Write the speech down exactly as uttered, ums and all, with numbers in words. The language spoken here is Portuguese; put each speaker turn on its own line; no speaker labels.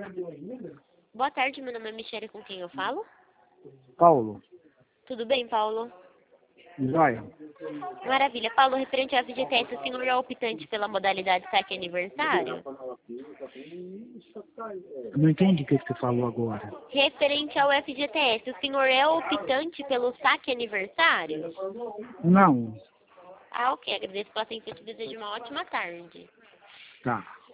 Boa tarde, meu nome é Michele, com quem eu falo?
Paulo.
Tudo bem, Paulo?
Joia.
Maravilha. Paulo, referente ao F G T S, o senhor é optante pela modalidade saque aniversário?
Eu não entendi o que você falou agora.
Referente ao F G T S, o senhor é optante pelo saque aniversário?
Não.
Ah, ok. Agradeço pela atenção e te desejo uma ótima tarde.
Tá.